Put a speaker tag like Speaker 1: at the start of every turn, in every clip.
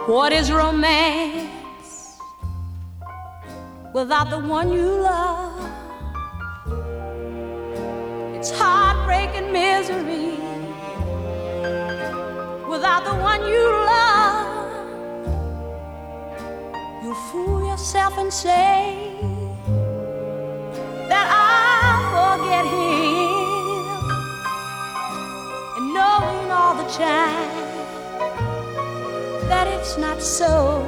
Speaker 1: What is romance without the one you love? It's heartbreak and misery without the one you love. You fool yourself and say that I'll forget him, and knowing all the time that it's not so.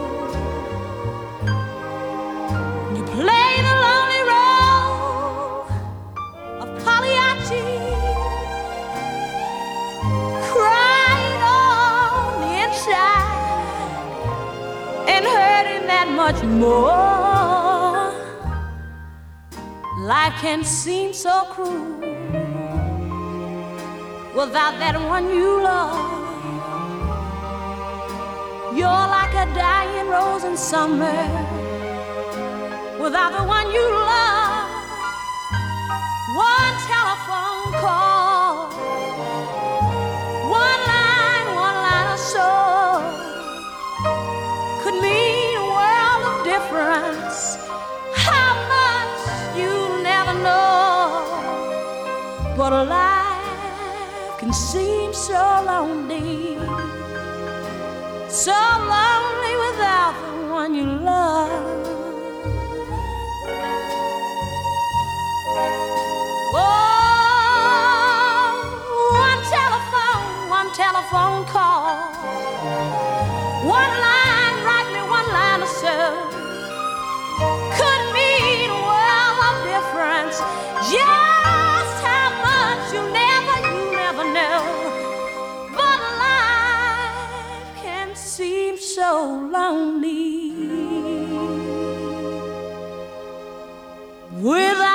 Speaker 1: You play the lonely role of Pagliacci, crying on the inside and hurting that much more. Life can seem so cruel without that one you love. You're like a dying rose in summer without the one you love. One telephone call, one line or so could mean a world of difference. How much you never know, but life can seem so lonely. So lonely without the one you love. Oh, one telephone call, one line, write me one line or so could mean a world of difference. Just how much you never know. Seems so lonely without